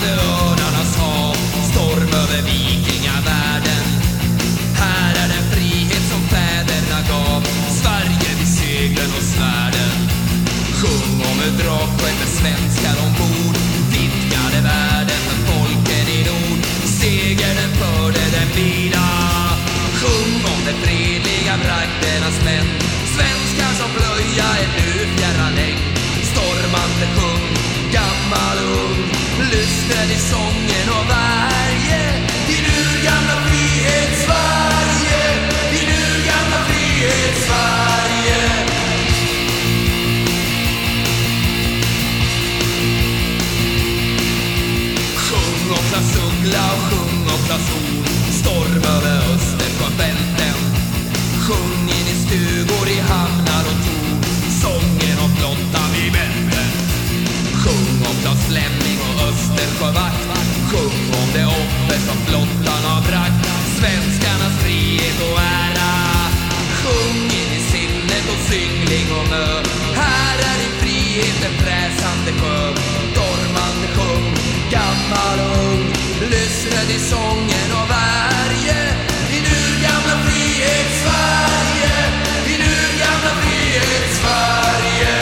Blåsande örnarnas hav, storm över vikingavärlden. Här är den frihet som fäderna gav, Sverige vid seglen och svärden. Sjung om hur drakskepp med svenskar ombord vidgade världen för folken i nord. Seger den förde den vida. Sjung om de fredliga bragdernas män, svenskar som blöja är nu fjärran äng. Stormande sjung, gammal och ung, lyssnade i sången av varje. Din urgamla frihet Sverige, din urgamla frihet Sverige. Sjung om Klas Uggla och sjung om Klas Horn, storm över Östersjöbälten. Sjung in i stugor, i hamnar och torn, sången om flottan vid Bälten. Sjung om Klas Flemming och Östersjövakt, sjung om det offer som flottan har bragt, svenskarnas frihet och ära. Sjung in i sinnet och Yngling och Mö, här är din frihet en fräsande sjö. Stormande sjung, gammal och ung, lyssna till sången av varje. Din urgamla frihet Sverige, din urgamla frihet Sverige.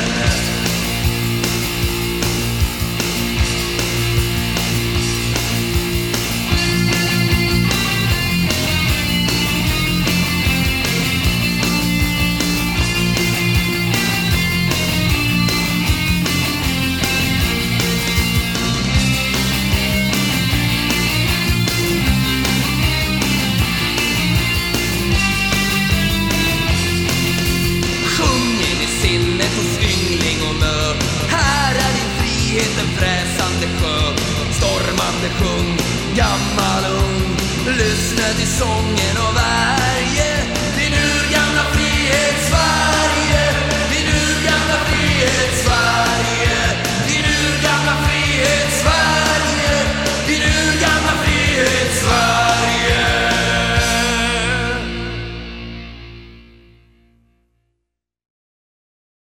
En fräsande sjö, stormande sjung, gammal och ung, lyssna till sången av varg.